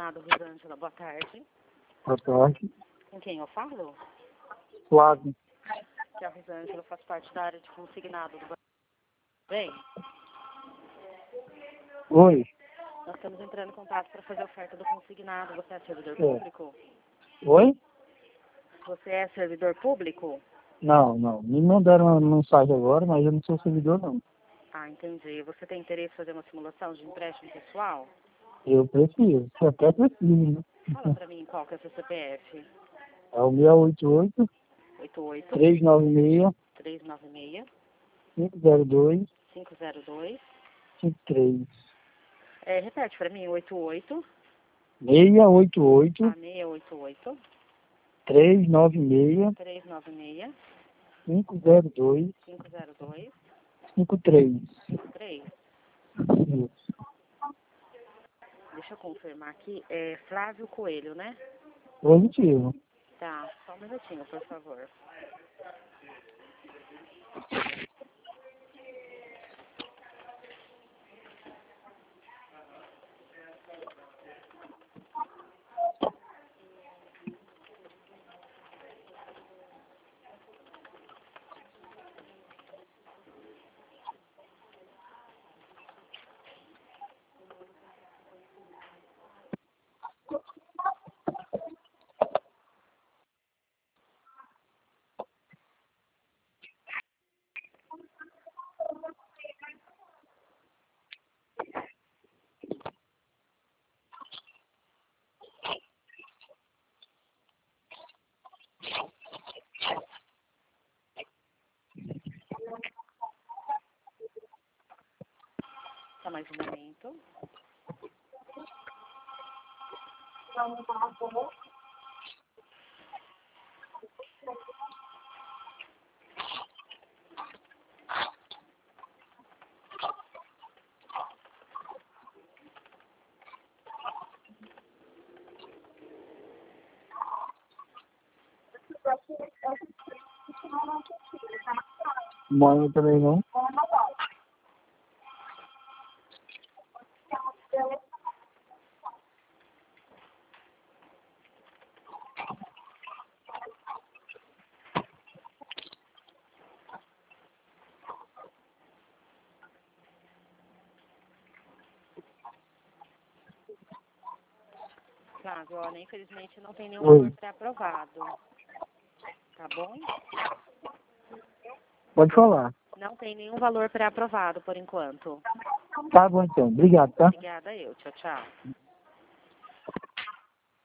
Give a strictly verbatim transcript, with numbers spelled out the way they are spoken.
Consignado Rosângela, boa tarde. Boa tarde. Com quem eu falo? Flávio. Que a Rosângela faz parte da área de consignado do banco. Bem, Oi. nós estamos entrando em contato para fazer a oferta do consignado. Você é servidor É. público? Oi? Você é servidor público? Não, não. Me mandaram uma mensagem agora, mas eu não sou servidor, não. Ah, entendi. Você tem interesse em fazer uma simulação de empréstimo pessoal? Eu prefiro. Eu até prefiro, né? Fala para mim qual que é o seu C P F. É o seis oito oito, oito oito, três nove seis, três nove seis, cinco zero dois, cinco zero dois. cinco três. É, repete para mim, oito oito, seis oito oito, a seis oito oito, três nove seis, três nove seis, cinco zero dois, cinco zero dois, cinco três. cinco três. Isso. Deixa eu confirmar aqui. É Flávio Coelho, né? Positivo. Tá, só um minutinho, por favor. Só mais um momento. Mãe também não. Flávio, olha, infelizmente não tem nenhum Oi. valor pré-aprovado. Tá bom? Pode falar. Não tem nenhum valor pré-aprovado por enquanto. Tá bom então. Obrigado, tá? Obrigada eu. Tchau, tchau.